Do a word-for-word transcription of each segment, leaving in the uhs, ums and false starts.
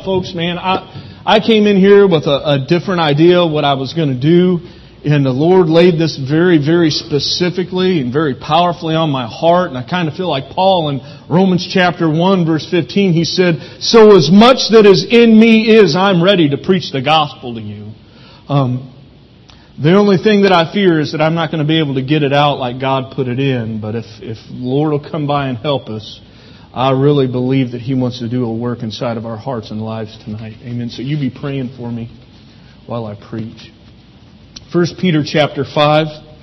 folks, man, I I came in here with a, a different idea of what I was going to do, and the Lord laid this very, very specifically and very powerfully on my heart, and I kind of feel like Paul in Romans chapter one, verse fifteen, he said, "So as much that is in me is, I'm ready to preach the gospel to you." Um, the only thing that I fear is that I'm not going to be able to get it out like God put it in, but if, if the Lord will come by and help us, I really believe that He wants to do a work inside of our hearts and lives tonight. Amen. So you be praying for me while I preach. First Peter chapter five,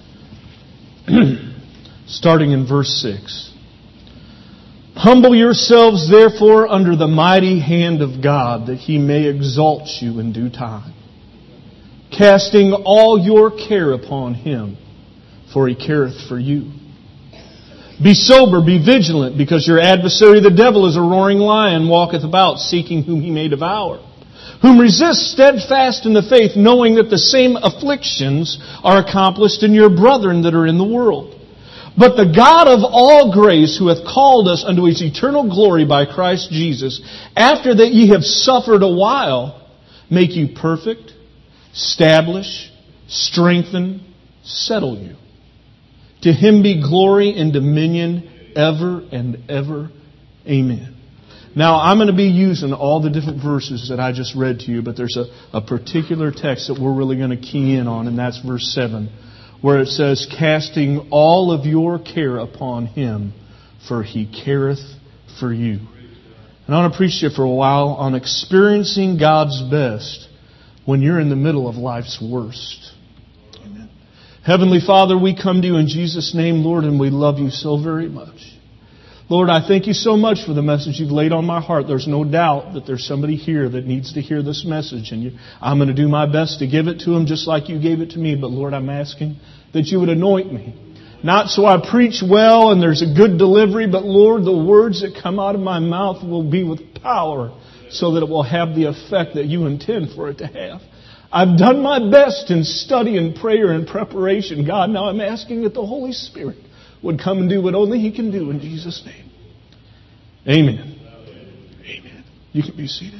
starting in verse six. "Humble yourselves therefore under the mighty hand of God, that He may exalt you in due time, casting all your care upon Him, for He careth for you. Be sober, be vigilant, because your adversary the devil is a roaring lion, walketh about, seeking whom he may devour. Whom resist steadfast in the faith, knowing that the same afflictions are accomplished in your brethren that are in the world. But the God of all grace, who hath called us unto His eternal glory by Christ Jesus, after that ye have suffered a while, make you perfect, establish, strengthen, settle you. To Him be glory and dominion ever and ever. Amen." Now, I'm going to be using all the different verses that I just read to you, but there's a, a particular text that we're really going to key in on, and that's verse seven, where it says, "Casting all of your care upon Him, for He careth for you." And I want to preach to you for a while on experiencing God's best when you're in the middle of life's worst. Heavenly Father, we come to You in Jesus' name, Lord, and we love You so very much. Lord, I thank You so much for the message You've laid on my heart. There's no doubt that there's somebody here that needs to hear this message, and you, I'm going to do my best to give it to them just like You gave it to me. But Lord, I'm asking that You would anoint me. Not so I preach well and there's a good delivery, but Lord, the words that come out of my mouth will be with power so that it will have the effect that You intend for it to have. I've done my best in study and prayer and preparation, God. Now I'm asking that the Holy Spirit would come and do what only He can do in Jesus' name. Amen. Amen. You can be seated.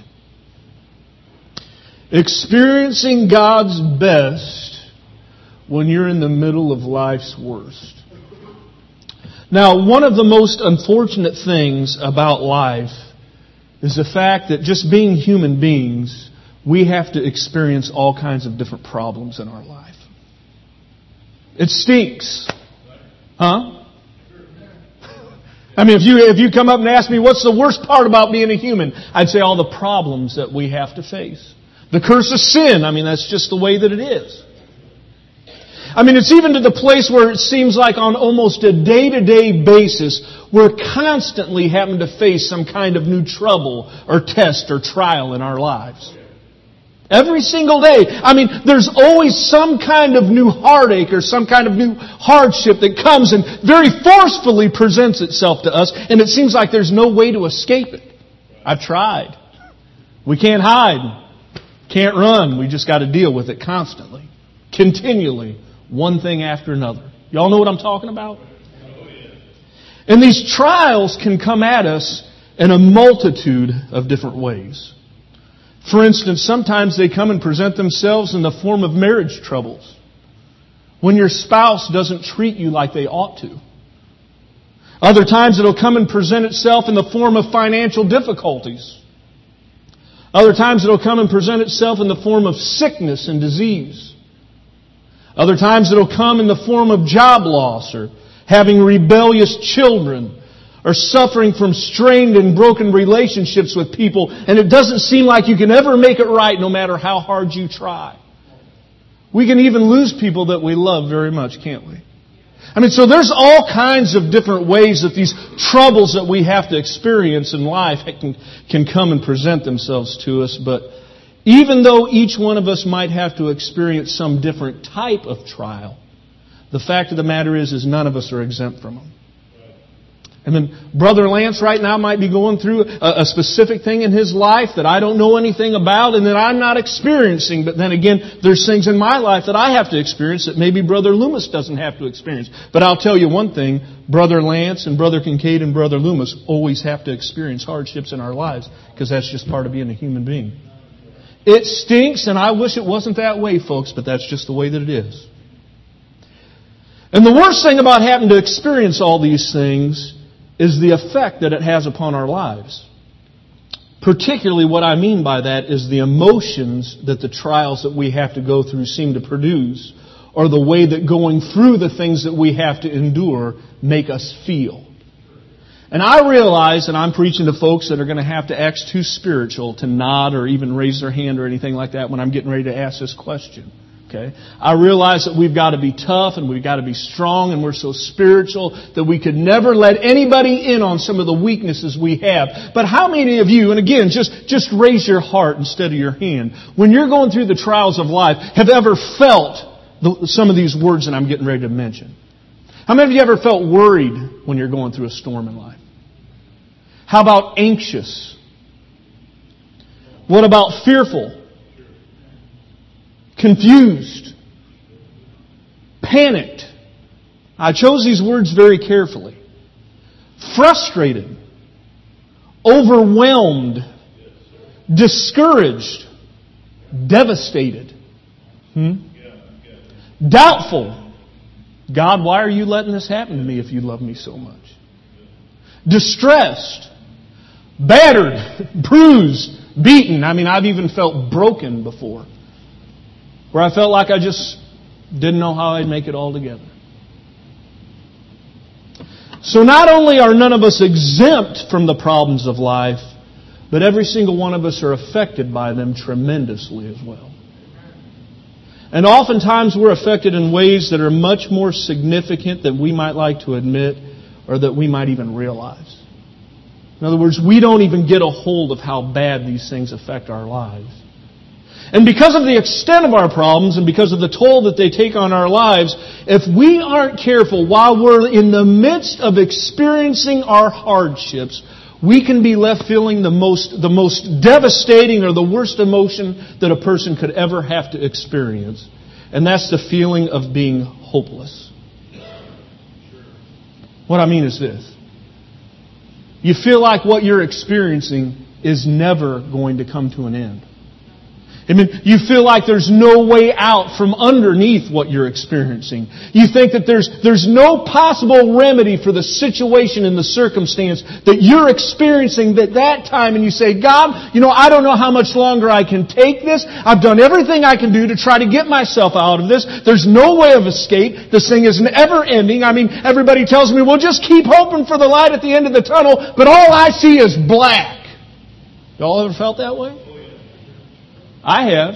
Experiencing God's best when you're in the middle of life's worst. Now, one of the most unfortunate things about life is the fact that just being human beings, we have to experience all kinds of different problems in our life. It stinks. Huh? I mean, if you if you come up and ask me what's the worst part about being a human, I'd say all the problems that we have to face. The curse of sin, I mean, that's just the way that it is. I mean, it's even to the place where it seems like on almost a day-to-day basis, we're constantly having to face some kind of new trouble or test or trial in our lives. Every single day. I mean, there's always some kind of new heartache or some kind of new hardship that comes and very forcefully presents itself to us, and it seems like there's no way to escape it. I've tried. We can't hide. Can't run. We just got to deal with it constantly. Continually. One thing after another. Y'all know what I'm talking about? And these trials can come at us in a multitude of different ways. For instance, sometimes they come and present themselves in the form of marriage troubles. When your spouse doesn't treat you like they ought to. Other times it'll come and present itself in the form of financial difficulties. Other times it'll come and present itself in the form of sickness and disease. Other times it'll come in the form of job loss or having rebellious children or suffering from strained and broken relationships with people, and it doesn't seem like you can ever make it right no matter how hard you try. We can even lose people that we love very much, can't we? I mean, so there's all kinds of different ways that these troubles that we have to experience in life can, can come and present themselves to us, but even though each one of us might have to experience some different type of trial, the fact of the matter is, is none of us are exempt from them. And then Brother Lance right now might be going through a, a specific thing in his life that I don't know anything about and that I'm not experiencing. But then again, there's things in my life that I have to experience that maybe Brother Loomis doesn't have to experience. But I'll tell you one thing, Brother Lance and Brother Kincaid and Brother Loomis always have to experience hardships in our lives because that's just part of being a human being. It stinks, and I wish it wasn't that way, folks, but that's just the way that it is. And the worst thing about having to experience all these things is the effect that it has upon our lives. Particularly what I mean by that is the emotions that the trials that we have to go through seem to produce, or the way that going through the things that we have to endure make us feel. And I realize that I'm preaching to folks that are going to have to act too spiritual to nod or even raise their hand or anything like that when I'm getting ready to ask this question. Okay? I realize that we've got to be tough and we've got to be strong and we're so spiritual that we could never let anybody in on some of the weaknesses we have. But how many of you, and again, just, just raise your heart instead of your hand, when you're going through the trials of life, have ever felt the, some of these words that I'm getting ready to mention? How many of you ever felt worried when you're going through a storm in life? How about anxious? What about fearful? Confused, panicked. I chose these words very carefully. Frustrated, overwhelmed, discouraged, devastated, hmm? doubtful. God, why are you letting this happen to me if you love me so much? Distressed, battered, bruised, beaten. I mean, I've even felt broken before, where I felt like I just didn't know how I'd make it all together. So not only are none of us exempt from the problems of life, but every single one of us are affected by them tremendously as well. And oftentimes we're affected in ways that are much more significant than we might like to admit or that we might even realize. In other words, we don't even get a hold of how bad these things affect our lives. And because of the extent of our problems and because of the toll that they take on our lives, if we aren't careful while we're in the midst of experiencing our hardships, we can be left feeling the most, the most devastating or the worst emotion that a person could ever have to experience. And that's the feeling of being hopeless. What I mean is this. You feel like what you're experiencing is never going to come to an end. I mean, you feel like there's no way out from underneath what you're experiencing. You think that there's, there's no possible remedy for the situation and the circumstance that you're experiencing at that time. And you say, God, you know, I don't know how much longer I can take this. I've done everything I can do to try to get myself out of this. There's no way of escape. This thing is never ending. I mean, everybody tells me, well, just keep hoping for the light at the end of the tunnel, but all I see is black. Y'all ever felt that way? I have.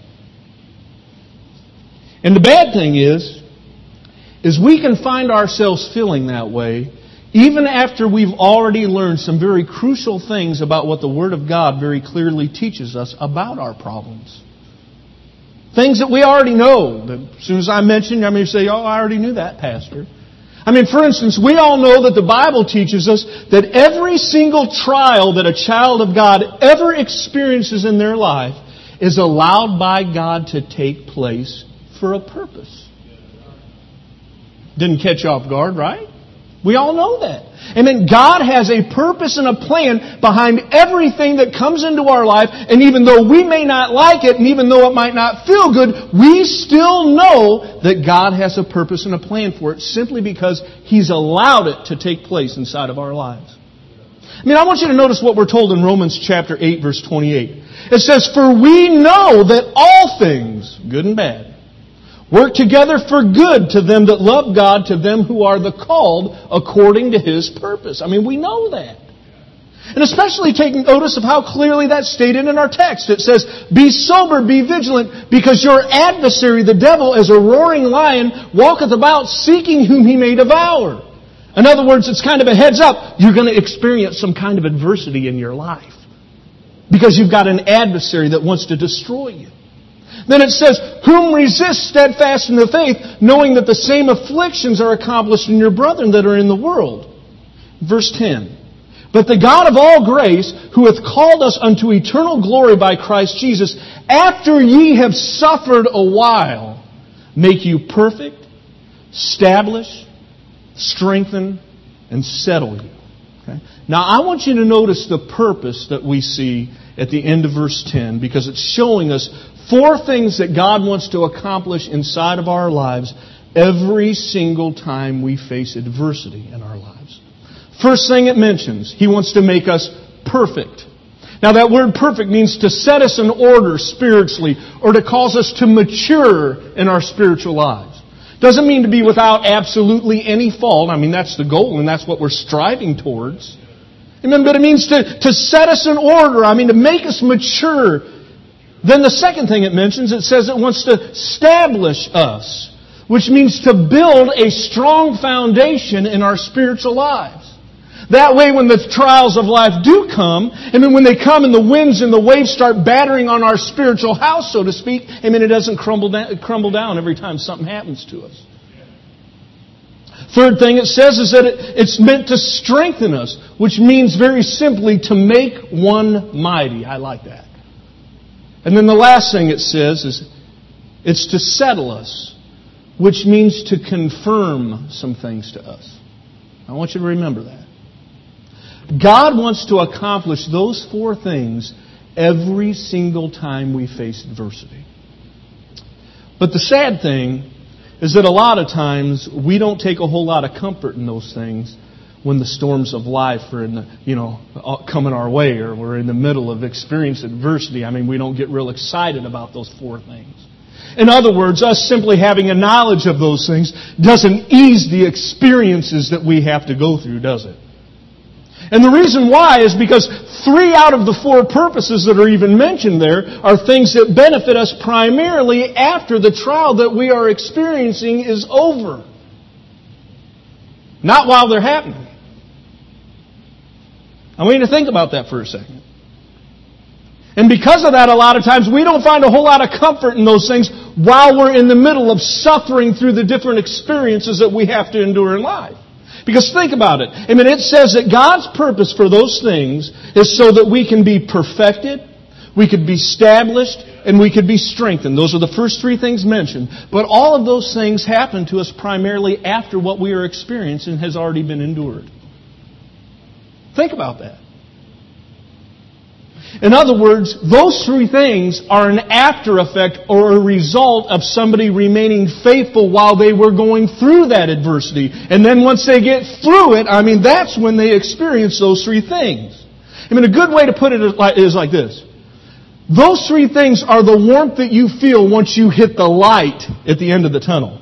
And the bad thing is, is we can find ourselves feeling that way even after we've already learned some very crucial things about what the Word of God very clearly teaches us about our problems. Things that we already know. That as soon as I mention, I mean, you say, oh, I already knew that, Pastor. I mean, for instance, we all know that the Bible teaches us that every single trial that a child of God ever experiences in their life is allowed by God to take place for a purpose. Didn't catch you off guard, right? We all know that. And then God has a purpose and a plan behind everything that comes into our life. And even though we may not like it, and even though it might not feel good, we still know that God has a purpose and a plan for it simply because He's allowed it to take place inside of our lives. I mean, I want you to notice what we're told in Romans chapter eight, verse twenty-eight. It says, for we know that all things, good and bad, work together for good to them that love God, to them who are the called according to His purpose. I mean, we know that. And especially taking notice of how clearly that's stated in our text. It says, be sober, be vigilant, because your adversary, the devil, as a roaring lion, walketh about seeking whom he may devour. In other words, it's kind of a heads up. You're going to experience some kind of adversity in your life. Because you've got an adversary that wants to destroy you. Then it says, whom resist steadfast in the faith, knowing that the same afflictions are accomplished in your brethren that are in the world. Verse ten. But the God of all grace, who hath called us unto eternal glory by Christ Jesus, after ye have suffered a while, make you perfect, establish, strengthen, and settle you. Okay? Now I want you to notice the purpose that we see at the end of verse ten, because it's showing us four things that God wants to accomplish inside of our lives every single time we face adversity in our lives. First thing it mentions, He wants to make us perfect. Now that word perfect means to set us in order spiritually, or to cause us to mature in our spiritual lives. Doesn't mean to be without absolutely any fault. I mean, that's the goal, and that's what we're striving towards. Amen. But it means to, to set us in order. I mean, to make us mature. Then the second thing it mentions, it says it wants to establish us, which means to build a strong foundation in our spiritual lives. That way, when the trials of life do come, and then when they come and the winds and the waves start battering on our spiritual house, so to speak, I mean, it doesn't crumble down, crumble down every time something happens to us. Third thing it says is that it, it's meant to strengthen us, which means very simply to make one mighty. I like that. And then the last thing it says is it's to settle us, which means to confirm some things to us. I want you to remember that. God wants to accomplish those four things every single time we face adversity. But the sad thing is that a lot of times we don't take a whole lot of comfort in those things when the storms of life are in the, you know, coming our way, or we're in the middle of experiencing adversity. I mean, we don't get real excited about those four things. In other words, us simply having a knowledge of those things doesn't ease the experiences that we have to go through, does it? And the reason why is because three out of the four purposes that are even mentioned there are things that benefit us primarily after the trial that we are experiencing is over. Not while they're happening. I want you to think about that for a second. And because of that, a lot of times we don't find a whole lot of comfort in those things while we're in the middle of suffering through the different experiences that we have to endure in life. Because think about it. I mean, it says that God's purpose for those things is so that we can be perfected, we could be established, and we could be strengthened. Those are the first three things mentioned. But all of those things happen to us primarily after what we are experiencing has already been endured. Think about that. In other words, those three things are an after effect or a result of somebody remaining faithful while they were going through that adversity. And then once they get through it, I mean, that's when they experience those three things. I mean, a good way to put it is like this. Those three things are the warmth that you feel once you hit the light at the end of the tunnel.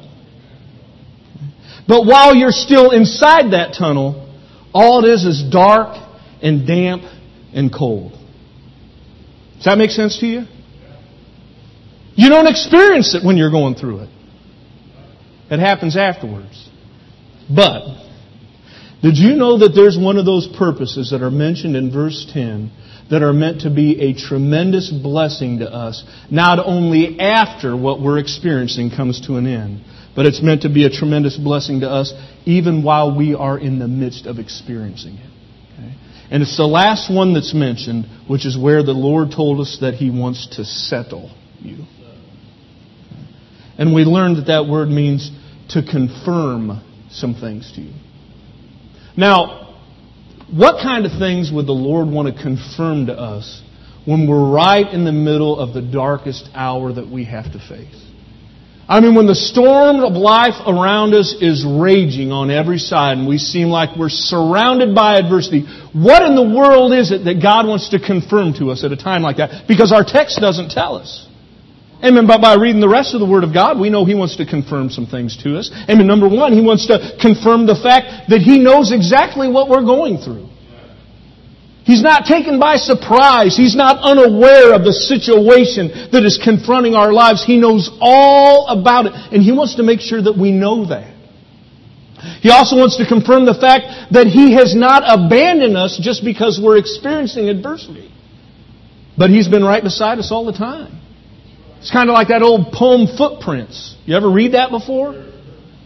But while you're still inside that tunnel, all it is is dark and damp and cold. Does that make sense to you? You don't experience it when you're going through it. It happens afterwards. But, did you know that there's one of those purposes that are mentioned in verse ten that are meant to be a tremendous blessing to us, not only after what we're experiencing comes to an end, but it's meant to be a tremendous blessing to us even while we are in the midst of experiencing it. Okay? And it's the last one that's mentioned, which is where the Lord told us that He wants to settle you. And we learned that that word means to confirm some things to you. Now, what kind of things would the Lord want to confirm to us when we're right in the middle of the darkest hour that we have to face? I mean, when the storm of life around us is raging on every side and we seem like we're surrounded by adversity, what in the world is it that God wants to confirm to us at a time like that? Because our text doesn't tell us. Amen. But by reading the rest of the Word of God, we know He wants to confirm some things to us. Amen. Number one, He wants to confirm the fact that He knows exactly what we're going through. He's not taken by surprise. He's not unaware of the situation that is confronting our lives. He knows all about it. And He wants to make sure that we know that. He also wants to confirm the fact that He has not abandoned us just because we're experiencing adversity. But He's been right beside us all the time. It's kind of like that old poem Footprints. You ever read that before?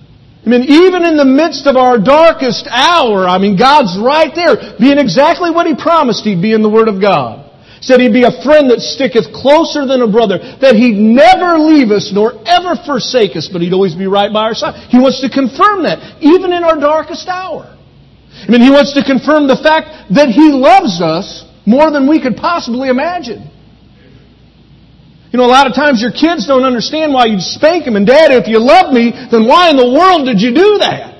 I mean, even in the midst of our darkest hour, I mean, God's right there, being exactly what He promised He'd be in the Word of God. Said He'd be a friend that sticketh closer than a brother, that He'd never leave us nor ever forsake us, but He'd always be right by our side. He wants to confirm that, even in our darkest hour. I mean, He wants to confirm the fact that He loves us more than we could possibly imagine. You know, a lot of times your kids don't understand why you spank them. And, Dad, if you love me, then why in the world did you do that?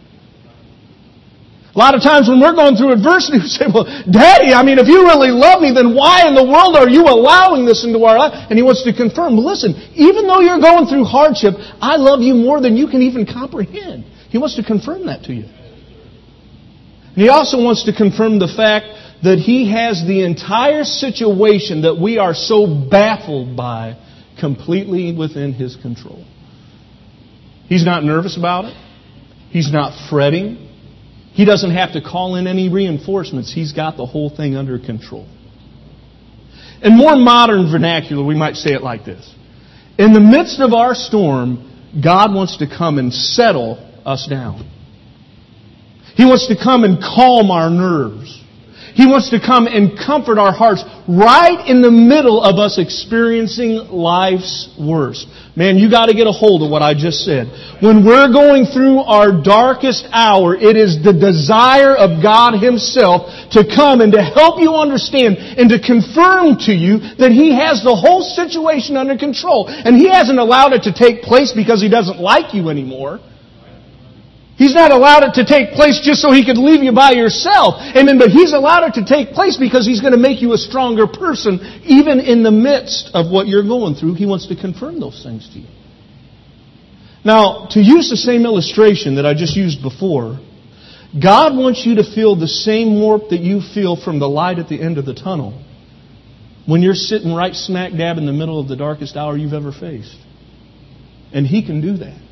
A lot of times when we're going through adversity, we say, well, Daddy, I mean, if you really love me, then why in the world are you allowing this into our life? And He wants to confirm, listen, even though you're going through hardship, I love you more than you can even comprehend. He wants to confirm that to you. And He also wants to confirm the fact that He has the entire situation that we are so baffled by completely within His control. He's not nervous about it. He's not fretting. He doesn't have to call in any reinforcements. He's got the whole thing under control. In more modern vernacular, we might say it like this. In the midst of our storm, God wants to come and settle us down. He wants to come and calm our nerves. He wants to come and comfort our hearts right in the middle of us experiencing life's worst. Man, you got to get a hold of what I just said. When we're going through our darkest hour, it is the desire of God Himself to come and to help you understand and to confirm to you that He has the whole situation under control. And He hasn't allowed it to take place because He doesn't like you anymore. He's not allowed it to take place just so He could leave you by yourself. Amen. But He's allowed it to take place because He's going to make you a stronger person even in the midst of what you're going through. He wants to confirm those things to you. Now, to use the same illustration that I just used before, God wants you to feel the same warmth that you feel from the light at the end of the tunnel when you're sitting right smack dab in the middle of the darkest hour you've ever faced. And He can do that.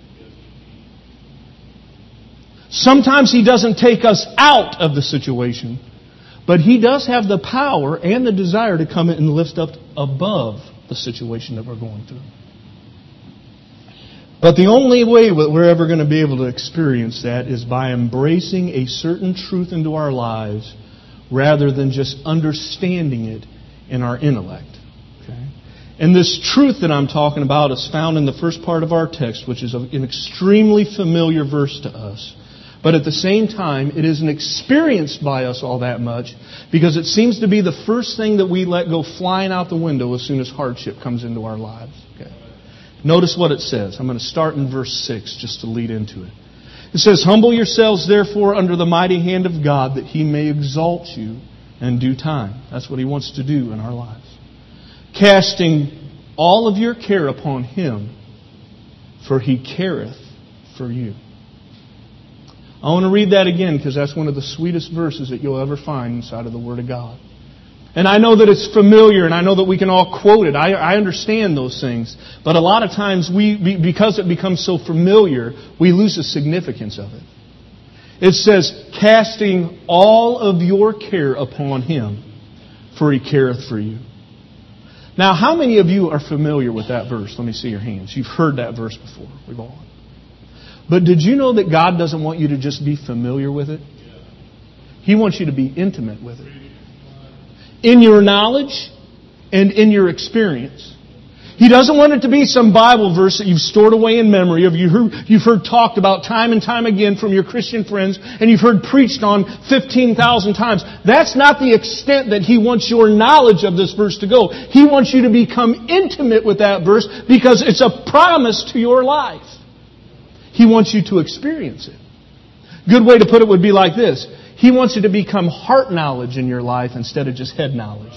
Sometimes He doesn't take us out of the situation, but He does have the power and the desire to come in and lift up above the situation that we're going through. But the only way that we're ever going to be able to experience that is by embracing a certain truth into our lives rather than just understanding it in our intellect. Okay? And this truth that I'm talking about is found in the first part of our text, which is an extremely familiar verse to us. But at the same time, it isn't experienced by us all that much because it seems to be the first thing that we let go flying out the window as soon as hardship comes into our lives. Okay. Notice what it says. I'm going to start in verse six just to lead into it. It says, "Humble yourselves therefore under the mighty hand of God that He may exalt you in due time." That's what He wants to do in our lives. "Casting all of your care upon Him, for He careth for you." I want to read that again because that's one of the sweetest verses that you'll ever find inside of the Word of God. And I know that it's familiar and I know that we can all quote it. I, I understand those things. But a lot of times, we, because it becomes so familiar, we lose the significance of it. It says, "Casting all of your care upon Him, for He careth for you." Now, how many of you are familiar with that verse? Let me see your hands. You've heard that verse before. We've all. But did you know that God doesn't want you to just be familiar with it? He wants you to be intimate with it. In your knowledge and in your experience. He doesn't want it to be some Bible verse that you've stored away in memory, of you heard, you've heard talked about time and time again from your Christian friends, and you've heard preached on fifteen thousand times. That's not the extent that He wants your knowledge of this verse to go. He wants you to become intimate with that verse because it's a promise to your life. He wants you to experience it. Good way to put it would be like this. He wants you to become heart knowledge in your life instead of just head knowledge.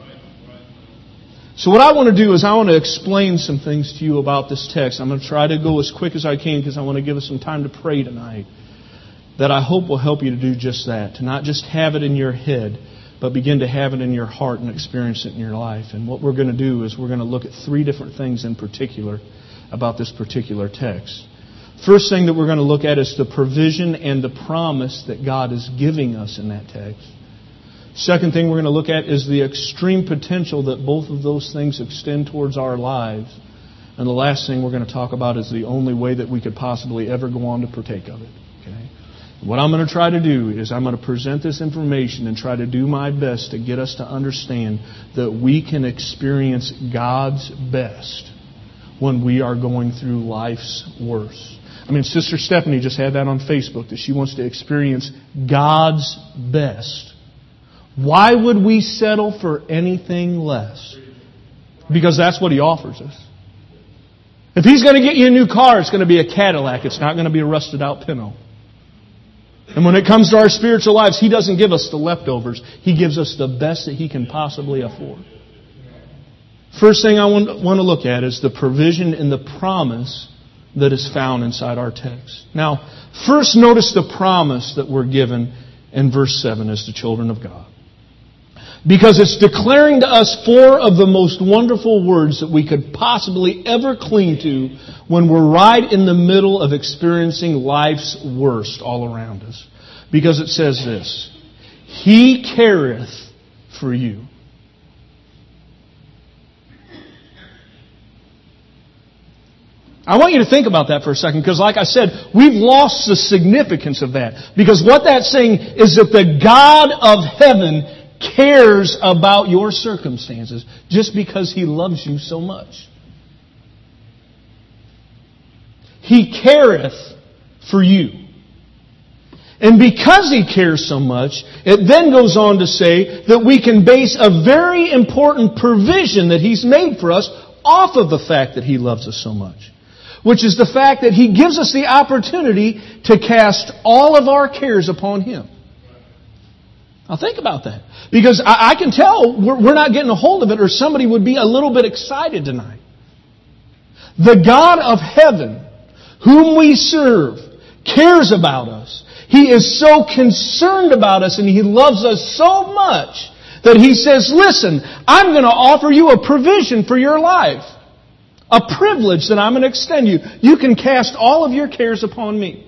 So what I want to do is I want to explain some things to you about this text. I'm going to try to go as quick as I can because I want to give us some time to pray tonight. That I hope will help you to do just that. To not just have it in your head, but begin to have it in your heart and experience it in your life. And what we're going to do is we're going to look at three different things in particular about this particular text. First thing that we're going to look at is the provision and the promise that God is giving us in that text. Second thing we're going to look at is the extreme potential that both of those things extend towards our lives. And the last thing we're going to talk about is the only way that we could possibly ever go on to partake of it. Okay? What I'm going to try to do is I'm going to present this information and try to do my best to get us to understand that we can experience God's best when we are going through life's worst. I mean, Sister Stephanie just had that on Facebook, that she wants to experience God's best. Why would we settle for anything less? Because that's what He offers us. If He's going to get you a new car, it's going to be a Cadillac. It's not going to be a rusted out Pinto. And when it comes to our spiritual lives, He doesn't give us the leftovers. He gives us the best that He can possibly afford. First thing I want to look at is the provision and the promise that is found inside our text. Now, first notice the promise that we're given in verse seven as the children of God. Because it's declaring to us four of the most wonderful words that we could possibly ever cling to when we're right in the middle of experiencing life's worst all around us. Because it says this: He careth for you. I want you to think about that for a second, because like I said, we've lost the significance of that. Because what that's saying is that the God of heaven cares about your circumstances just because He loves you so much. He careth for you. And because He cares so much, it then goes on to say that we can base a very important provision that He's made for us off of the fact that He loves us so much. Which is the fact that He gives us the opportunity to cast all of our cares upon Him. Now think about that. Because I, I can tell we're, we're not getting a hold of it, or somebody would be a little bit excited tonight. The God of heaven, whom we serve, cares about us. He is so concerned about us and He loves us so much that He says, listen, I'm going to offer you a provision for your life. A privilege that I'm going to extend you. You can cast all of your cares upon me.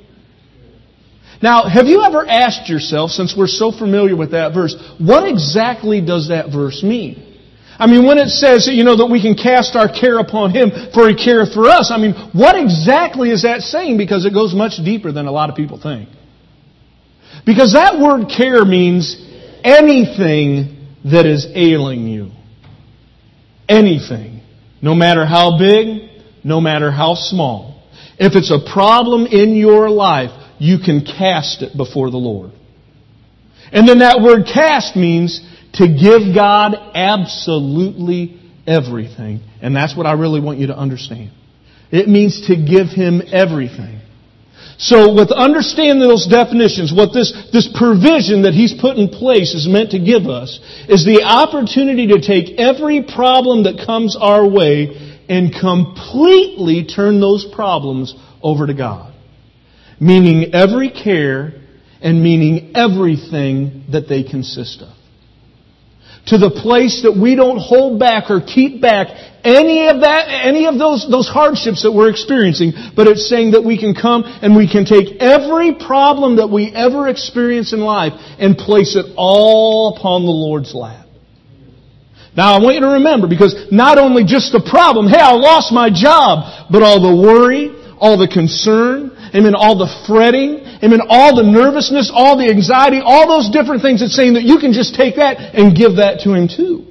Now, have you ever asked yourself, since we're so familiar with that verse, what exactly does that verse mean? I mean, when it says, you know, that we can cast our care upon Him, for He careth for us, I mean, what exactly is that saying? Because it goes much deeper than a lot of people think. Because that word care means anything that is ailing you. Anything. No matter how big, no matter how small. If it's a problem in your life, you can cast it before the Lord. And then that word cast means to give God absolutely everything. And that's what I really want you to understand. It means to give Him everything. So with understanding those definitions, what this, this provision that He's put in place is meant to give us is the opportunity to take every problem that comes our way and completely turn those problems over to God. Meaning every care and meaning everything that they consist of. To the place that we don't hold back or keep back any of that, any of those, those hardships that we're experiencing, but it's saying that we can come and we can take every problem that we ever experience in life and place it all upon the Lord's lap. Now I want you to remember, because not only just the problem, hey, I lost my job, but all the worry, all the concern, amen, all the fretting, amen, all the nervousness, all the anxiety, all those different things, it's saying that you can just take that and give that to Him too.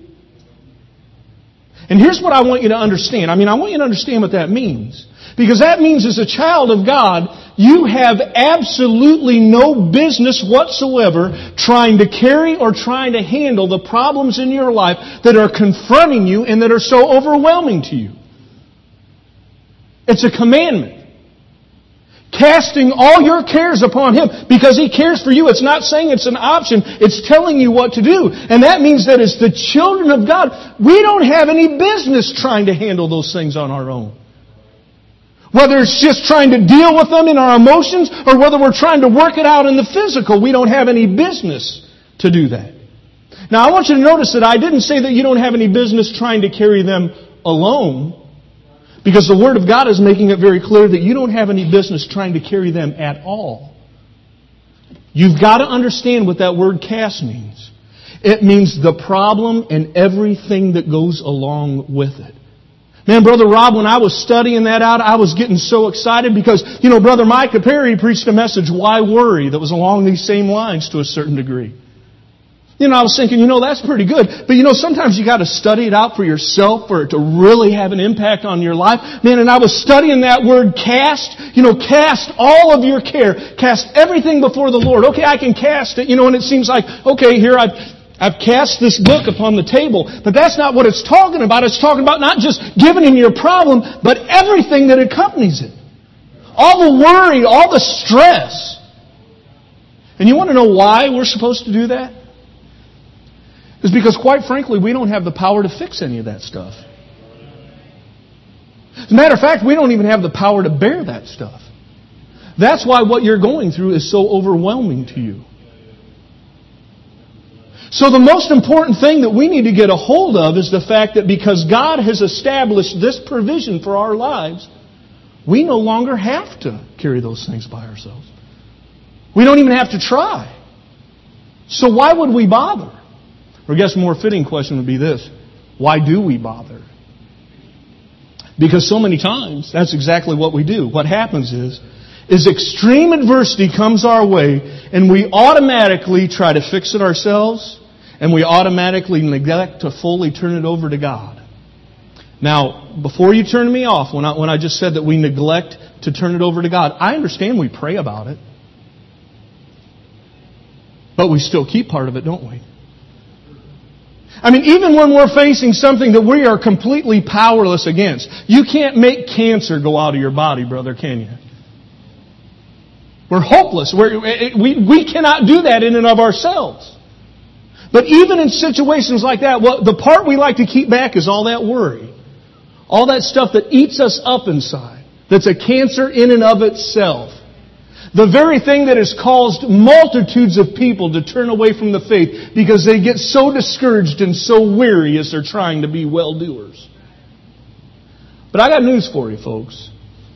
And here's what I want you to understand. I mean, I want you to understand what that means. Because that means as a child of God, you have absolutely no business whatsoever trying to carry or trying to handle the problems in your life that are confronting you and that are so overwhelming to you. It's a commandment. Casting all your cares upon Him because He cares for you. It's not saying it's an option. It's telling you what to do. And that means that as the children of God, we don't have any business trying to handle those things on our own. Whether it's just trying to deal with them in our emotions or whether we're trying to work it out in the physical, we don't have any business to do that. Now I want you to notice that I didn't say that you don't have any business trying to carry them alone. Because the Word of God is making it very clear that you don't have any business trying to carry them at all. You've got to understand what that word cast means. It means the problem and everything that goes along with it. Man, Brother Rob, when I was studying that out, I was getting so excited because, you know, Brother Micah Perry preached a message, Why Worry, that was along these same lines to a certain degree. You know, I was thinking, you know, that's pretty good. But, you know, sometimes you got to study it out for yourself for it to really have an impact on your life. Man, and I was studying that word cast. You know, cast all of your care. Cast everything before the Lord. Okay, I can cast it, you know, and it seems like, okay, here I've, I've cast this book upon the table. But that's not what it's talking about. It's talking about not just giving in your problem, but everything that accompanies it. All the worry, all the stress. And you want to know why we're supposed to do that? Is because, quite frankly, we don't have the power to fix any of that stuff. As a matter of fact, we don't even have the power to bear that stuff. That's why what you're going through is so overwhelming to you. So the most important thing that we need to get a hold of is the fact that because God has established this provision for our lives, we no longer have to carry those things by ourselves. We don't even have to try. So why would we bother? Or I guess a more fitting question would be this. Why do we bother? Because so many times, that's exactly what we do. What happens is, is extreme adversity comes our way, and we automatically try to fix it ourselves, and we automatically neglect to fully turn it over to God. Now, before you turn me off, when I, when I just said that we neglect to turn it over to God, I understand we pray about it. But we still keep part of it, don't we? I mean, even when we're facing something that we are completely powerless against, you can't make cancer go out of your body, brother, can you? We're hopeless. We're, we, we cannot do that in and of ourselves. But even in situations like that, well, the part we like to keep back is all that worry. All that stuff that eats us up inside. That's a cancer in and of itself. The very thing that has caused multitudes of people to turn away from the faith because they get so discouraged and so weary as they're trying to be well-doers. But I got news for you, folks.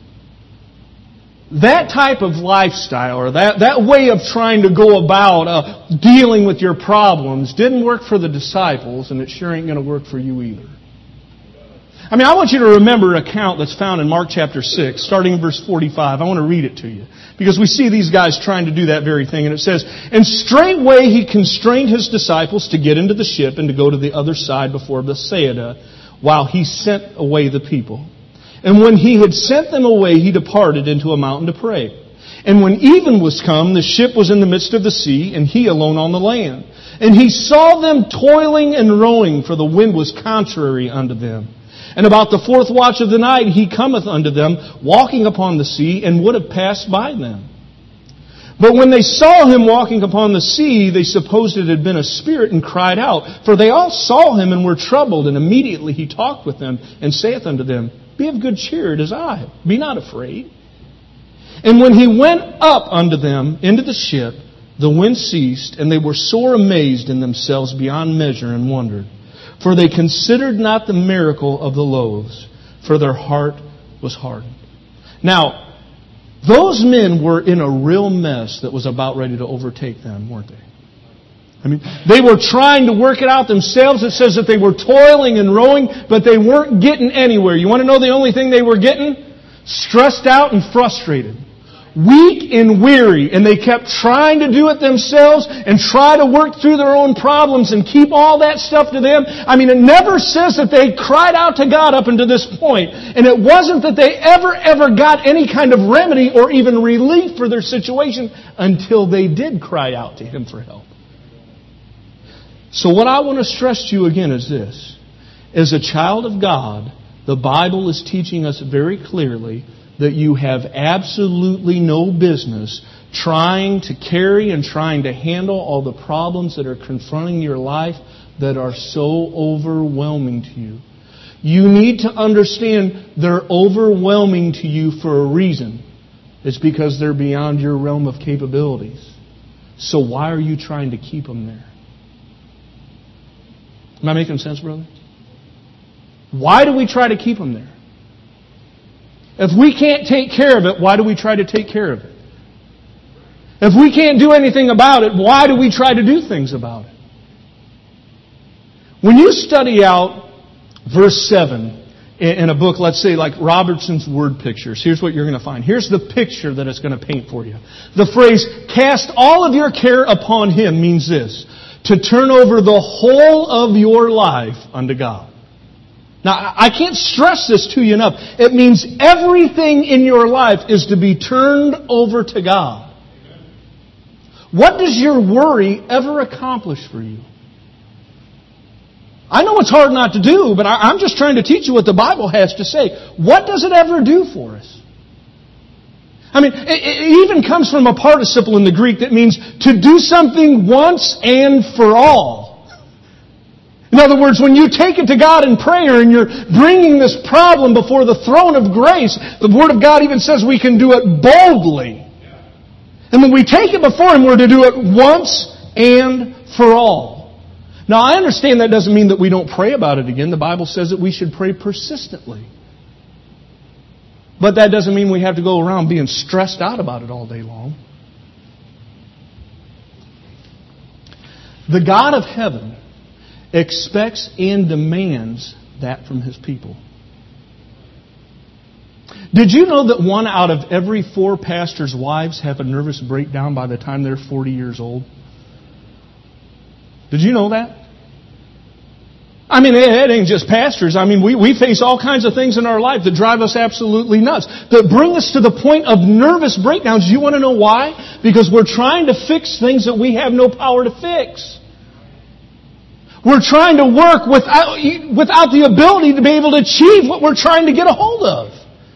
That type of lifestyle, or that, that way of trying to go about uh, dealing with your problems didn't work for the disciples, and it sure ain't going to work for you either. I mean, I want you to remember an account that's found in Mark chapter six, starting in verse forty-five. I want to read it to you. Because we see these guys trying to do that very thing. And it says, And straightway he constrained his disciples to get into the ship and to go to the other side before Bethsaida, while he sent away the people. And when he had sent them away, he departed into a mountain to pray. And when even was come, the ship was in the midst of the sea, and he alone on the land. And he saw them toiling and rowing, for the wind was contrary unto them. And about the fourth watch of the night he cometh unto them, walking upon the sea, and would have passed by them. But when they saw him walking upon the sea, they supposed it had been a spirit, and cried out. For they all saw him, and were troubled. And immediately he talked with them, and saith unto them, Be of good cheer, it is I. Be not afraid. And when he went up unto them into the ship, the wind ceased, and they were sore amazed in themselves beyond measure, and wondered. For they considered not the miracle of the loaves, for their heart was hardened. Now, those men were in a real mess that was about ready to overtake them, weren't they? I mean, they were trying to work it out themselves. It says that they were toiling and rowing, but they weren't getting anywhere. You want to know the only thing they were getting? Stressed out and frustrated. Weak and weary, and they kept trying to do it themselves and try to work through their own problems and keep all that stuff to them. I mean, it never says that they cried out to God up until this point, and it wasn't that they ever, ever got any kind of remedy or even relief for their situation until they did cry out to Him for help. So what I want to stress to you again is this. As a child of God, the Bible is teaching us very clearly that you have absolutely no business trying to carry and trying to handle all the problems that are confronting your life that are so overwhelming to you. You need to understand they're overwhelming to you for a reason. It's because they're beyond your realm of capabilities. So why are you trying to keep them there? Am I making sense, brother? Why do we try to keep them there? If we can't take care of it, why do we try to take care of it? If we can't do anything about it, why do we try to do things about it? When you study out verse seven, in a book, let's say like Robertson's Word Pictures, here's what you're going to find. Here's the picture that it's going to paint for you. The phrase, cast all of your care upon Him, means this: to turn over the whole of your life unto God. Now, I can't stress this to you enough. It means everything in your life is to be turned over to God. What does your worry ever accomplish for you? I know it's hard not to do, but I'm just trying to teach you what the Bible has to say. What does it ever do for us? I mean, it even comes from a participle in the Greek that means to do something once and for all. In other words, when you take it to God in prayer and you're bringing this problem before the throne of grace, the Word of God even says we can do it boldly. And when we take it before Him, we're to do it once and for all. Now, I understand that doesn't mean that we don't pray about it again. The Bible says that we should pray persistently. But that doesn't mean we have to go around being stressed out about it all day long. The God of heaven expects and demands that from His people. Did you know that one out of every four pastors' wives have a nervous breakdown by the time they're forty years old? Did you know that? I mean, it ain't just pastors. I mean, we, we face all kinds of things in our life that drive us absolutely nuts, that bring us to the point of nervous breakdowns. You want to know why? Because we're trying to fix things that we have no power to fix. We're trying to work without, without the ability to be able to achieve what we're trying to get a hold of.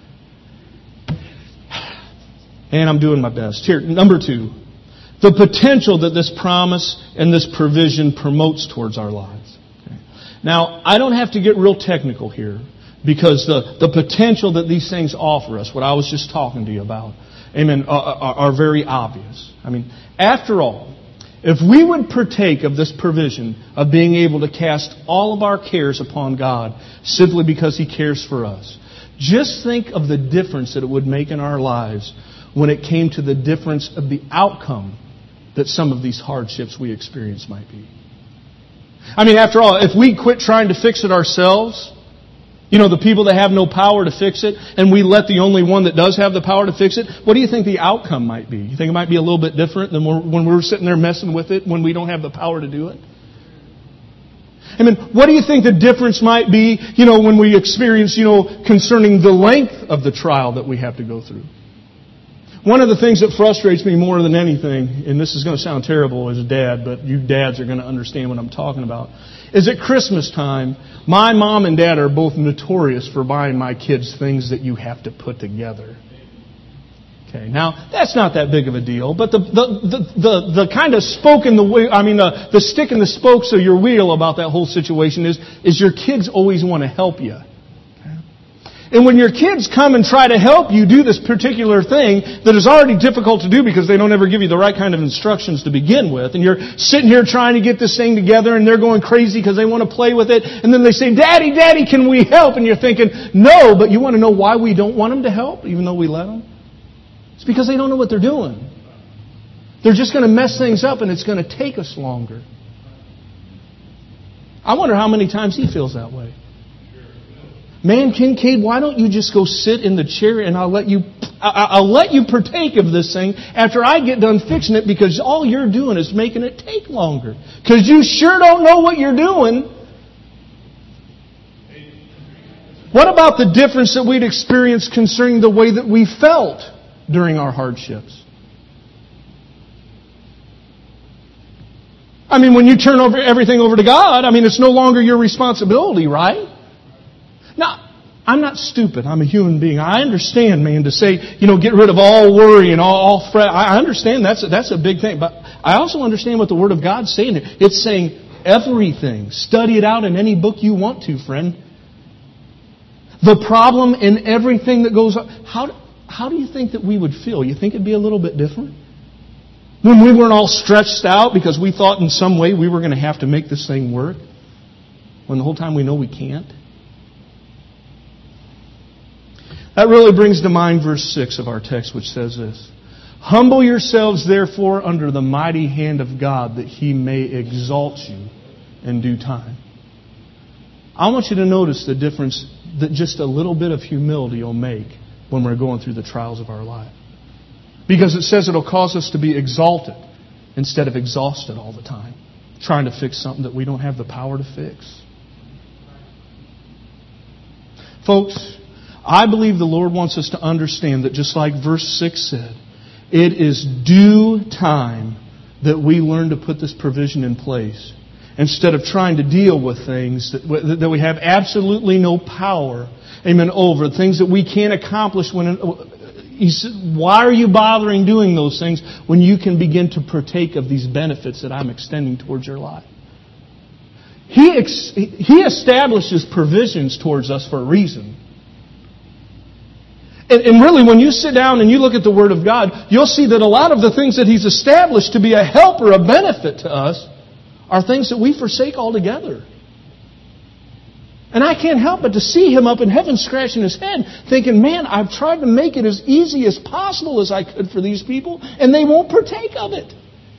And I'm doing my best. Here, number two. The potential that this promise and this provision promotes towards our lives. Okay. Now, I don't have to get real technical here, because the, the potential that these things offer us, what I was just talking to you about, amen, are, are, are very obvious. I mean, after all, if we would partake of this provision of being able to cast all of our cares upon God simply because He cares for us, just think of the difference that it would make in our lives when it came to the difference of the outcome that some of these hardships we experience might be. I mean, after all, if we quit trying to fix it ourselves, you know, the people that have no power to fix it, and we let the only one that does have the power to fix it, what do you think the outcome might be? You think it might be a little bit different than when we're sitting there messing with it when we don't have the power to do it? I mean, what do you think the difference might be, you know, when we experience, you know, concerning the length of the trial that we have to go through? One of the things that frustrates me more than anything, and this is going to sound terrible as a dad, but you dads are going to understand what I'm talking about, is at Christmas time, my mom and dad are both notorious for buying my kids things that you have to put together. Okay, now, that's not that big of a deal, but the the the, the, the kind of spoke in the wheel, I mean, the, the stick in the spokes of your wheel about that whole situation is, is your kids always want to help you. And when your kids come and try to help you do this particular thing that is already difficult to do because they don't ever give you the right kind of instructions to begin with, and you're sitting here trying to get this thing together and they're going crazy because they want to play with it, and then they say, Daddy, Daddy, can we help? And you're thinking, no, but you want to know why we don't want them to help, even though we let them? It's because they don't know what they're doing. They're just going to mess things up and it's going to take us longer. I wonder how many times he feels that way. Man, Kincaid, why don't you just go sit in the chair and I'll let you I'll let you partake of this thing after I get done fixing it, because all you're doing is making it take longer. Because you sure don't know what you're doing. What about the difference that we'd experience concerning the way that we felt during our hardships? I mean, when you turn over everything over to God, I mean, it's no longer your responsibility, right? Now, I'm not stupid. I'm a human being. I understand, man, to say, you know, get rid of all worry and all, all fret. I understand that's a, that's a big thing. But I also understand what the Word of God's saying here. It's saying everything. Study it out in any book you want to, friend. The problem in everything that goes on. How, how do you think that we would feel? You think it'd be a little bit different? When we weren't all stretched out because we thought in some way we were going to have to make this thing work, when the whole time we know we can't? That really brings to mind verse six of our text, which says this: Humble yourselves, therefore, under the mighty hand of God, that He may exalt you in due time. I want you to notice the difference that just a little bit of humility will make when we're going through the trials of our life. Because it says it'll cause us to be exalted instead of exhausted all the time, trying to fix something that we don't have the power to fix. Folks, I believe the Lord wants us to understand that just like verse six said, it is due time that we learn to put this provision in place instead of trying to deal with things that, that we have absolutely no power, amen, over, things that we can't accomplish. When he said, why are you bothering doing those things when you can begin to partake of these benefits that I'm extending towards your life? He, ex- he establishes provisions towards us for a reason. And, and really, when you sit down and you look at the Word of God, you'll see that a lot of the things that He's established to be a help or a benefit to us are things that we forsake altogether. And I can't help but to see Him up in heaven scratching His head, thinking, man, I've tried to make it as easy as possible as I could for these people, and they won't partake of it.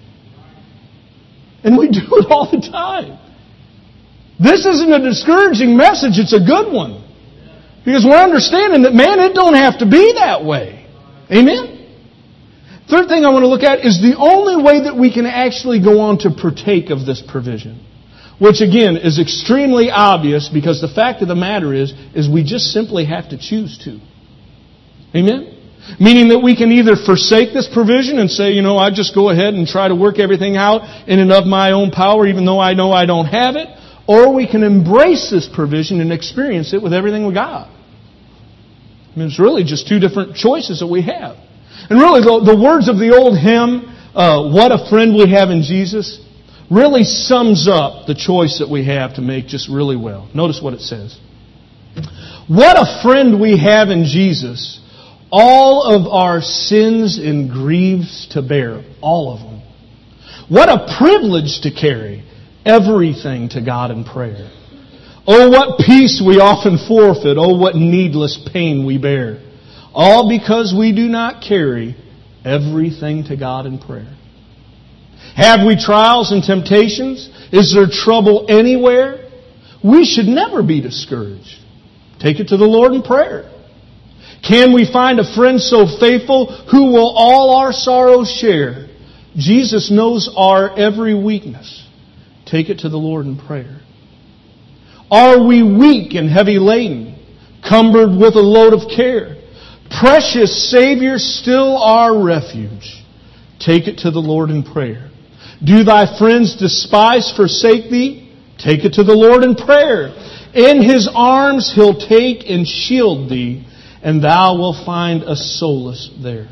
And we do it all the time. This isn't a discouraging message, it's a good one. Because we're understanding that, man, it don't have to be that way. Amen? Third thing I want to look at is the only way that we can actually go on to partake of this provision. Which, again, is extremely obvious because the fact of the matter is, is we just simply have to choose to. Amen? Meaning that we can either forsake this provision and say, you know, I just go ahead and try to work everything out in and of my own power even though I know I don't have it. Or we can embrace this provision and experience it with everything we got. I mean, it's really just two different choices that we have. And really, the, the words of the old hymn, uh, What a Friend We Have in Jesus, really sums up the choice that we have to make just really well. Notice what it says. What a friend we have in Jesus, all of our sins and griefs to bear, all of them. What a privilege to carry everything to God in prayer. Oh, what peace we often forfeit. Oh, what needless pain we bear. All because we do not carry everything to God in prayer. Have we trials and temptations? Is there trouble anywhere? We should never be discouraged. Take it to the Lord in prayer. Can we find a friend so faithful who will all our sorrows share? Jesus knows our every weakness. Take it to the Lord in prayer. Are we weak and heavy laden, cumbered with a load of care? Precious Savior, still our refuge. Take it to the Lord in prayer. Do thy friends despise, forsake thee? Take it to the Lord in prayer. In His arms He'll take and shield thee, and thou wilt find a solace there.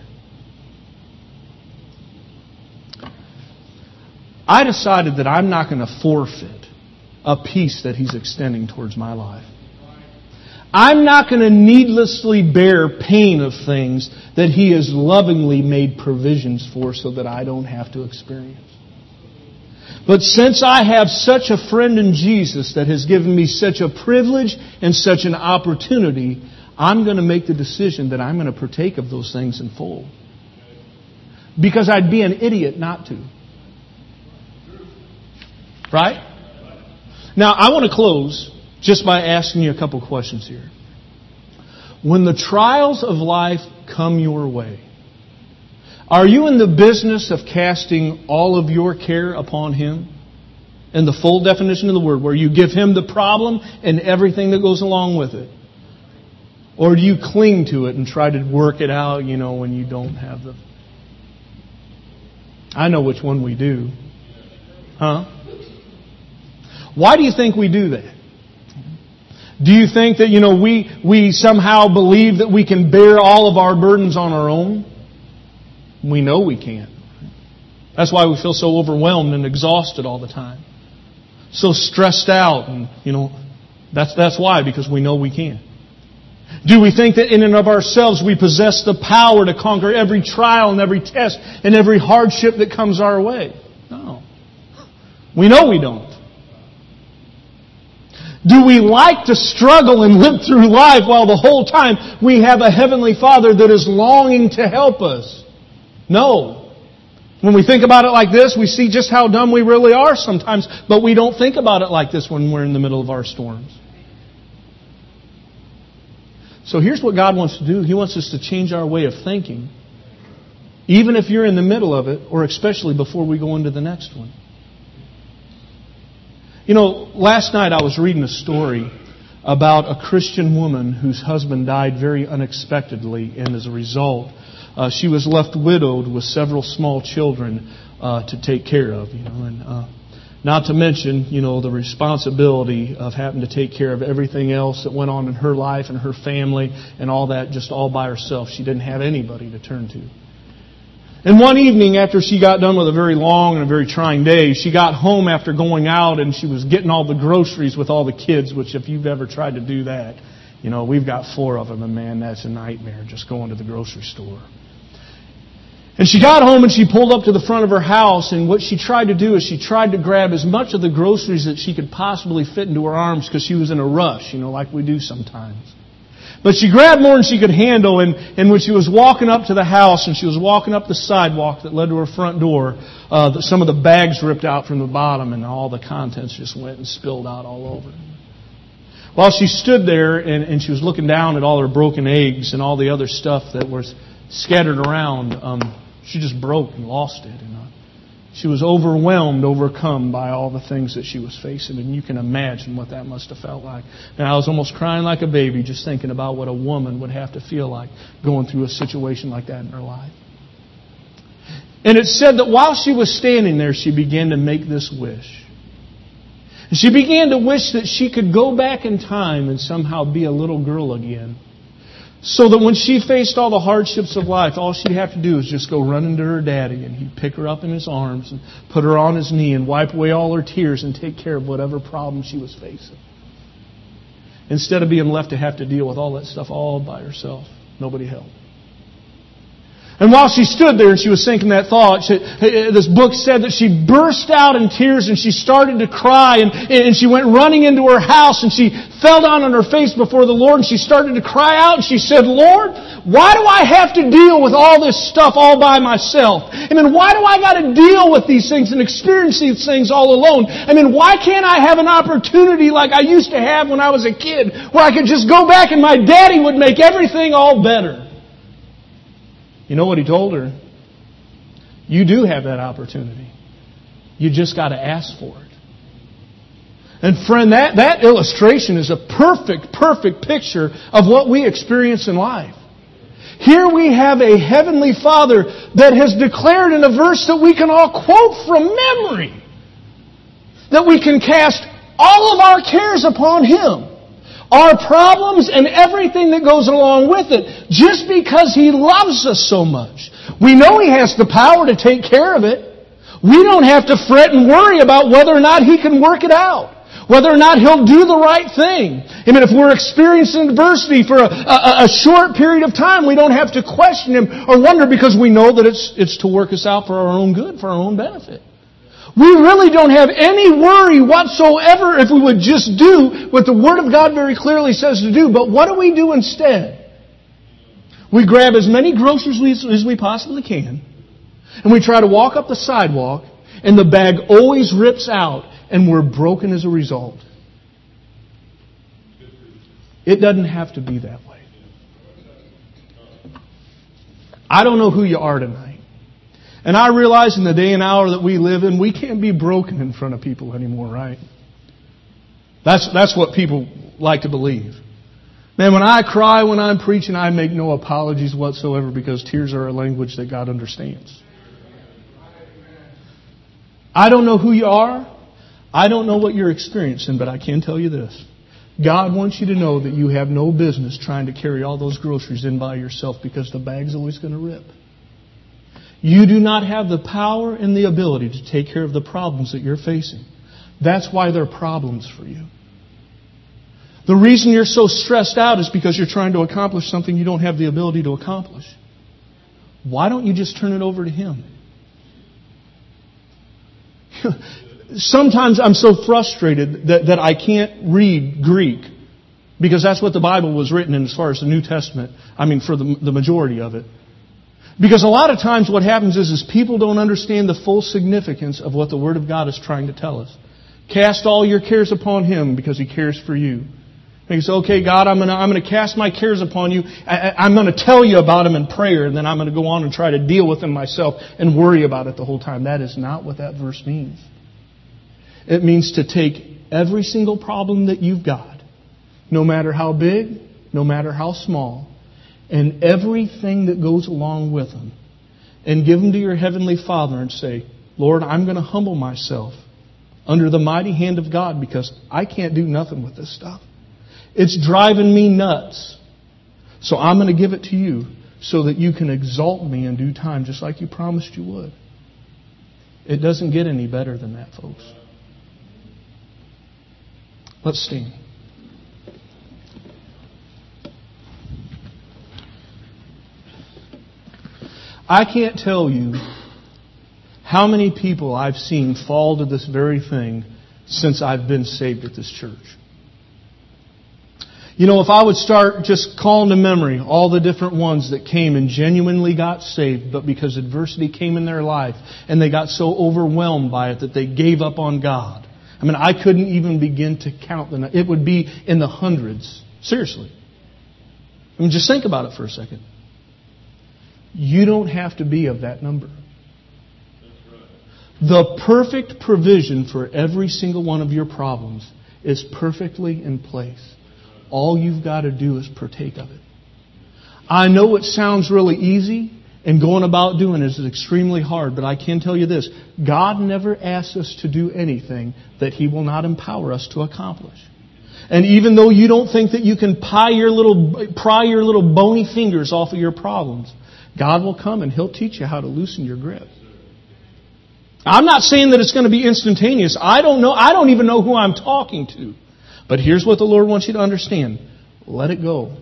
I decided that I'm not going to forfeit a peace that He's extending towards my life. I'm not going to needlessly bear pain of things that He has lovingly made provisions for so that I don't have to experience. But since I have such a friend in Jesus that has given me such a privilege and such an opportunity, I'm going to make the decision that I'm going to partake of those things in full. Because I'd be an idiot not to. Right? Now, I want to close just by asking you a couple questions here. When the trials of life come your way, are you in the business of casting all of your care upon Him? In the full definition of the word, where you give Him the problem and everything that goes along with it? Or do you cling to it and try to work it out, you know, when you don't have the... I know which one we do. Huh? Why do you think we do that? Do you think that, you know, we, we somehow believe that we can bear all of our burdens on our own? We know we can't. That's why we feel so overwhelmed and exhausted all the time. So stressed out, and, you know, that's, that's why, because we know we can't. Do we think that in and of ourselves we possess the power to conquer every trial and every test and every hardship that comes our way? No. We know we don't. Do we like to struggle and live through life while the whole time we have a Heavenly Father that is longing to help us? No. When we think about it like this, we see just how dumb we really are sometimes, but we don't think about it like this when we're in the middle of our storms. So here's what God wants to do. He wants us to change our way of thinking, even if you're in the middle of it, or especially before we go into the next one. You know, last night I was reading a story about a Christian woman whose husband died very unexpectedly, and as a result, uh, she was left widowed with several small children uh, to take care of. You know, and uh, not to mention, you know, the responsibility of having to take care of everything else that went on in her life and her family and all that, just all by herself. She didn't have anybody to turn to. And one evening, after she got done with a very long and a very trying day, she got home after going out and she was getting all the groceries with all the kids, which if you've ever tried to do that, you know, we've got four of them, and man, that's a nightmare, just going to the grocery store. And she got home and she pulled up to the front of her house, and what she tried to do is she tried to grab as much of the groceries that she could possibly fit into her arms, because she was in a rush, you know, like we do sometimes. But she grabbed more than she could handle, and, and when she was walking up to the house and she was walking up the sidewalk that led to her front door, uh, the, some of the bags ripped out from the bottom and all the contents just went and spilled out all over. While she stood there and, and she was looking down at all her broken eggs and all the other stuff that was scattered around, um, she just broke and lost it. And, uh, She was overwhelmed, overcome by all the things that she was facing. And you can imagine what that must have felt like. And I was almost crying like a baby just thinking about what a woman would have to feel like going through a situation like that in her life. And it said that while she was standing there, she began to make this wish. And she began to wish that she could go back in time and somehow be a little girl again. So that when she faced all the hardships of life, all she'd have to do is just go run into her daddy, and he'd pick her up in his arms and put her on his knee and wipe away all her tears and take care of whatever problem she was facing. Instead of being left to have to deal with all that stuff all by herself. Nobody helped. And while she stood there and she was thinking that thought, she, this book said that she burst out in tears and she started to cry, and, and she went running into her house and she fell down on her face before the Lord and she started to cry out and she said, Lord, why do I have to deal with all this stuff all by myself? I mean, why do I got to deal with these things and experience these things all alone? I mean, why can't I have an opportunity like I used to have when I was a kid, where I could just go back and my daddy would make everything all better? You know what he told her? You do have that opportunity. You just got to ask for it. And friend, that, that illustration is a perfect, perfect picture of what we experience in life. Here we have a Heavenly Father that has declared in a verse that we can all quote from memory, that we can cast all of our cares upon Him. Our problems and everything that goes along with it, just because He loves us so much. We know He has the power to take care of it. We don't have to fret and worry about whether or not He can work it out, whether or not He'll do the right thing. I mean, if we're experiencing adversity for a, a, a short period of time, we don't have to question Him or wonder, because we know that it's, it's to work us out for our own good, for our own benefit. We really don't have any worry whatsoever if we would just do what the Word of God very clearly says to do. But what do we do instead? We grab as many groceries as we possibly can, and we try to walk up the sidewalk, and the bag always rips out, and we're broken as a result. It doesn't have to be that way. I don't know who you are tonight. And I realize in the day and hour that we live in, we can't be broken in front of people anymore, right? That's that's what people like to believe. Man, when I cry when I'm preaching, I make no apologies whatsoever, because tears are a language that God understands. I don't know who you are. I don't know what you're experiencing, but I can tell you this. God wants you to know that you have no business trying to carry all those groceries in by yourself, because the bag's always going to rip. You do not have the power and the ability to take care of the problems that you're facing. That's why they're problems for you. The reason you're so stressed out is because you're trying to accomplish something you don't have the ability to accomplish. Why don't you just turn it over to Him? Sometimes I'm so frustrated that, that I can't read Greek, because that's what the Bible was written in as far as the New Testament. I mean, for the, the majority of it. Because a lot of times what happens is, is people don't understand the full significance of what the Word of God is trying to tell us. Cast all your cares upon Him because He cares for you. And you say, okay, God, I'm going to I'm going to cast my cares upon you. I, I'm going to tell you about them in prayer, and then I'm going to go on and try to deal with them myself and worry about it the whole time. That is not what that verse means. It means to take every single problem that you've got, no matter how big, no matter how small, and everything that goes along with them, and give them to your Heavenly Father and say, Lord, I'm going to humble myself under the mighty hand of God because I can't do nothing with this stuff. It's driving me nuts. So I'm going to give it to you so that you can exalt me in due time just like you promised you would. It doesn't get any better than that, folks. Let's stand. I can't tell you how many people I've seen fall to this very thing since I've been saved at this church. You know, if I would start just calling to memory all the different ones that came and genuinely got saved, but because adversity came in their life and they got so overwhelmed by it that they gave up on God. I mean, I couldn't even begin to count them. It would be in the hundreds. Seriously. I mean, just think about it for a second. You don't have to be of that number. The perfect provision for every single one of your problems is perfectly in place. All you've got to do is partake of it. I know it sounds really easy, and going about doing it is extremely hard, but I can tell you this. God never asks us to do anything that He will not empower us to accomplish. And even though you don't think that you can pry your little, pry your little bony fingers off of your problems, God will come and He'll teach you how to loosen your grip. I'm not saying that it's going to be instantaneous. I don't know. I don't even know who I'm talking to. But here's what the Lord wants you to understand. Let it go.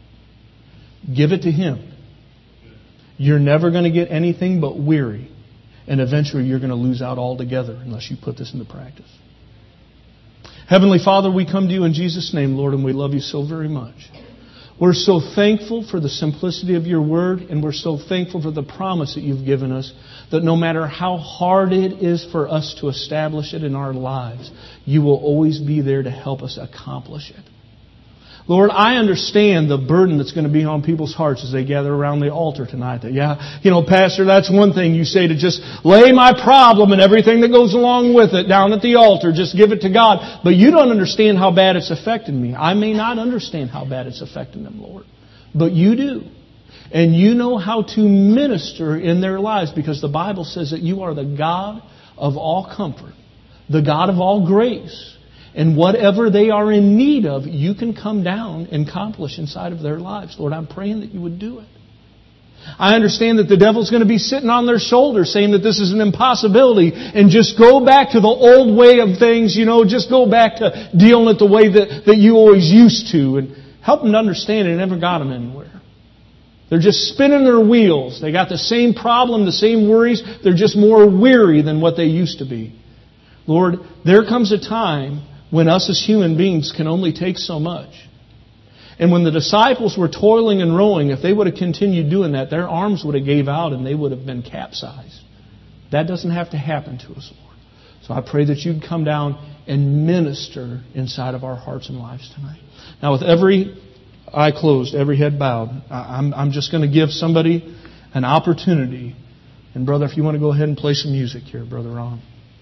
Give it to Him. You're never going to get anything but weary. And eventually you're going to lose out altogether unless you put this into practice. Heavenly Father, we come to You in Jesus' name, Lord, and we love You so very much. We're so thankful for the simplicity of Your Word, and we're so thankful for the promise that You've given us that no matter how hard it is for us to establish it in our lives, You will always be there to help us accomplish it. Lord, I understand the burden that's going to be on people's hearts as they gather around the altar tonight. That, yeah, you know, Pastor, that's one thing you say, to just lay my problem and everything that goes along with it down at the altar. Just give it to God. But you don't understand how bad it's affecting me. I may not understand how bad it's affecting them, Lord. But You do. And You know how to minister in their lives, because the Bible says that You are the God of all comfort, the God of all grace. And whatever they are in need of, You can come down and accomplish inside of their lives. Lord, I'm praying that You would do it. I understand that the devil's going to be sitting on their shoulders saying that this is an impossibility, and just go back to the old way of things, you know, just go back to dealing it the way that, that you always used to. And help them to understand it never got them anywhere. They're just spinning their wheels. They got the same problem, the same worries. They're just more weary than what they used to be. Lord, there comes a time when us as human beings can only take so much. And when the disciples were toiling and rowing, if they would have continued doing that, their arms would have gave out and they would have been capsized. That doesn't have to happen to us, Lord. So I pray that You'd come down and minister inside of our hearts and lives tonight. Now, with every eye closed, every head bowed, I'm, I'm just going to give somebody an opportunity. And brother, if you want to go ahead and play some music here, Brother Ron.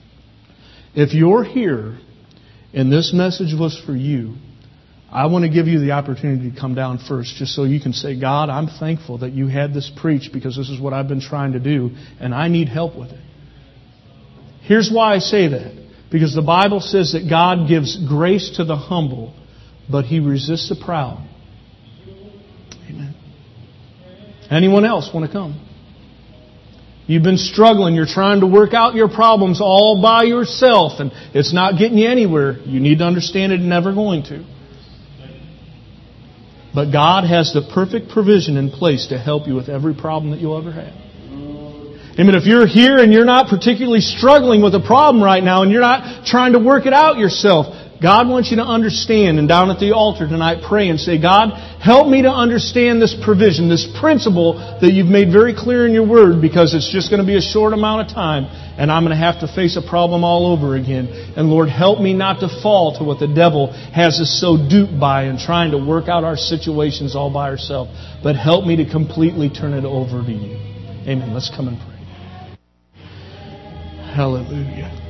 If you're here and this message was for you, I want to give you the opportunity to come down first, just so you can say, God, I'm thankful that You had this preached, because this is what I've been trying to do, and I need help with it. Here's why I say that. Because the Bible says that God gives grace to the humble, but He resists the proud. Amen. Anyone else want to come? You've been struggling. You're trying to work out your problems all by yourself, and it's not getting you anywhere. You need to understand it's never going to. But God has the perfect provision in place to help you with every problem that you'll ever have. Amen. If you're here and you're not particularly struggling with a problem right now, and you're not trying to work it out yourself, God wants you to understand, and down at the altar tonight pray and say, God, help me to understand this provision, this principle that You've made very clear in Your Word, because it's just going to be a short amount of time and I'm going to have to face a problem all over again. And Lord, help me not to fall to what the devil has us so duped by in trying to work out our situations all by ourselves. But help me to completely turn it over to You. Amen. Let's come and pray. Hallelujah.